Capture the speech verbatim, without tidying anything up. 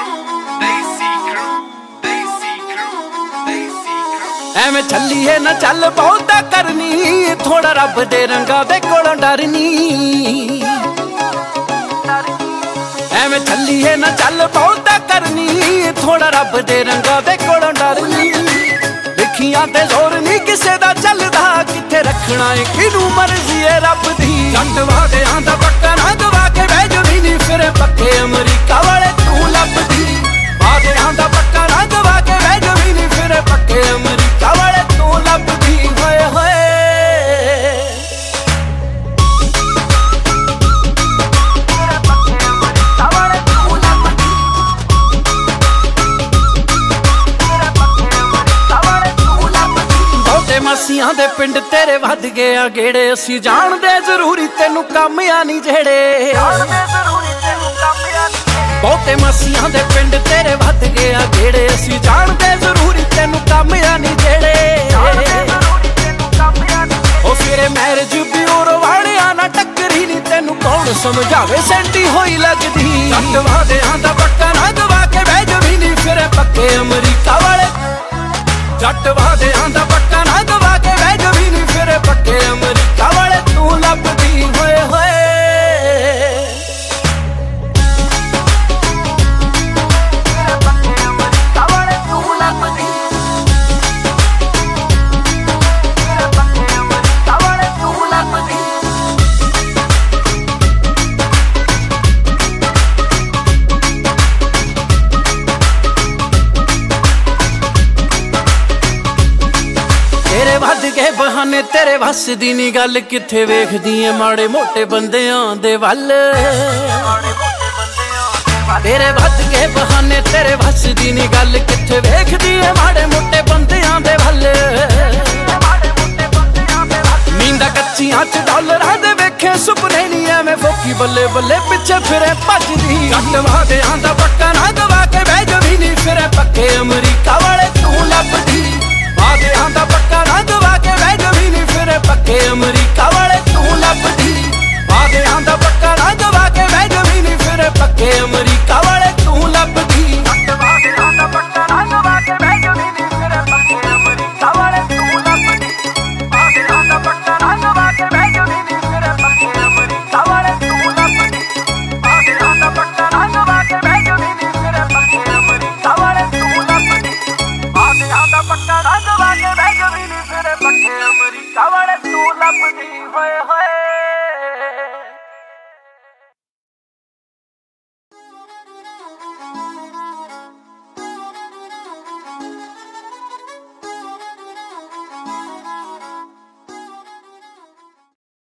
ਐਵੇਂ ਚੱਲੀਏ ਨਾ ਚੱਲ ਬਹੁਤਾ ਕਰਨੀ, ਥੋੜਾ ਰੱਬ ਦੇ ਰੰਗਾਂ ਦੇ ਕੋਲੋਂ ਡਰਨੀ। ਐਵੇਂ ਚੱਲੀਏ ਨਾ ਚੱਲ ਬਹੁਤਾ ਕਰਨੀ, ਥੋੜਾ ਰੱਬ ਦੇ ਰੰਗਾਂ ਦੇ ਕੋਲੋਂ ਡਰਨੀ। ਲਿਖੀਆਂ ਤੇ ਜ਼ੋਰ ਨਹੀਂ ਕਿਸੇ ਦਾ ਚੱਲਦਾ, ਕਿੱਥੇ ਰੱਖਣਾ ਏ ਕਿਹਨੂੰ ਮਰਜ਼ੀ ਏ ਰੱਬ ਦੀ। ਜੱਟ ਵਾਦਿਆਂ ਦਾ ਪੱਕਾ ਨਾ ਗਵਾ ਕੇ ਬਹਿ ਜਵੀਂ ਨੀ, ਫਿਰ ਪੱਕੇ ਅਮਰੀਕਾ ਵਾਲੇ ਤੂੰ ਲੱਭਦੀ। ਵਾਦਿਆਂ ਦਾ ਪੱਕਾ ਨਾ ਗਵਾ ਕੇ ਬਹਿ ਜਵੀਂ ਨੀ, ਫਿਰ ਪੱਕੇ ਅਮਰੀਕਾ ਵਾਲੇ ਤੂੰ ਲੱਭਦੀ। ਹੋਏ ਹੋਏ ਮਾਸੀਆਂ ਦੇ ਪਿੰਡ ਤੇਰੇ ਵੱਧ ਗਏ ਆ ਗੇੜੇ, ਅਸੀਂ ਜਾਣਦੇ ਜ਼ਰੂਰੀ ਤੈਨੂੰ ਕੰਮ ਆ ਨਹੀਂ ਜਿਹੜੇ। ਬਹੁਤੇ ਮਾਸੀਆਂ ਦੇ ਪਿੰਡ ਤੇਰੇ ਵੱਧ ਗਏ ਆ ਗੇੜੇ, ਅਸੀਂ ਜਾਣਦੇ ਜ਼ਰੂਰੀ ਤੈਨੂੰ ਕੰਮ ਆ ਨਹੀਂ ਜਿਹੜੇ। ਉਹ ਫਿਰ ਮੈਰਿਜ ਬਿਊਰੋ ਵਾਲਿਆਂ ਨਾਲ ਟੱਕਰੀ ਨੀ, ਤੈਨੂੰ ਕੌਣ ਸਮਝਾਵੇ ਸੈਂਟੀ ਹੋਈ ਲੱਗਦੀ। ਜੱਟ ਵਾਦਿਆਂ ਦਾ ਪੱਕਾ ਨਾ ਗਵਾ ਕੇ ਬਹਿ ਜਵੀਂ ਨੀ, ਫਿਰ ਪੱਕੇ ਅਮਰੀਕਾ ਵਾਲੇ। ਜੱਟ ਵਾਦਿਆਂ ਦਾ ਪੱਕਾ ਨਾ ਗਵਾ ਕੇ ਬਹਿ ਜਵੀਂ ਨੀ, ਫਿਰ ਪੱਕੇ ਅਮਰੀਕਾ ਵਾਲੇ ਤੂੰ ਲੱਭਦੀ। ਹੋਏ ਹੋਏ ਤੇਰੇ ਵੱਧ ਗਏ ਬਹਾਨੇ, ਤੇਰੇ ਵੱਸ ਦੀ ਨੀ ਗੱਲ, ਕਿੱਥੇ ਵੇਖਦੀ ਏ ਮਾੜੇ ਮੋਟੇ ਬੰਦਿਆਂ ਦੇ ਵੱਲ। ਤੇਰੇ ਵੱਧ ਗਏ ਬਹਾਨੇ, ਤੇਰੇ ਵੱਸ ਦੀ ਨੀ ਗੱਲ, ਕਿੱਥੇ ਵੇਖਦੀ ਏ ਮਾੜੇ ਮੋਟੇ ਬੰਦਿਆਂ ਦੇ ਵੱਲ। ਨੀਂਦਾਂ ਕੱਚੀਆਂ ਚ ਡਾਲਰਾਂ ਦੇ ਵੇਖੇ ਸੁਪਨੇ ਨੀ, ਐਵੇਂ ਫੋਕੀ ਬੱਲੇ ਬੱਲੇ ਪਿੱਛੇ ਫਿਰੇ ਭੱਜਦੀ। ਜੱਟ ਵਾਦਿਆਂ ਦਾ ਪੱਕਾ ਨਾ ਗਵਾ ਕੇ ਬਹਿ ਜਵੀਂ ਨੀ, ਫਿਰ ਪੱਕੇ ਅਮਰੀਕਾ ਵਾਲੇ ਤੂੰ ਲੱਭਦੀ। ਵਾਦਿਆਂ ਦਾ ਪੱਕਾ ਨਾ ਗਵਾ ਕੇ ਬਹਿ ਜਵੀਂ ਨੀ, ਫਿਰ ਪੱਕੇ ਅਮਰੀਕਾ ਵਾਲੇ ਤੂੰ ਲੱਭਦੀ। ਵਾਦਿਆਂ ਦਾ ਪੱਕਾ ਨਾ ਗਵਾ ਕੇ ਬਹਿ ਜਵੀਂ ਨੀ, ਫਿਰ ਪੱਕੇ ਅਮਰੀਕਾ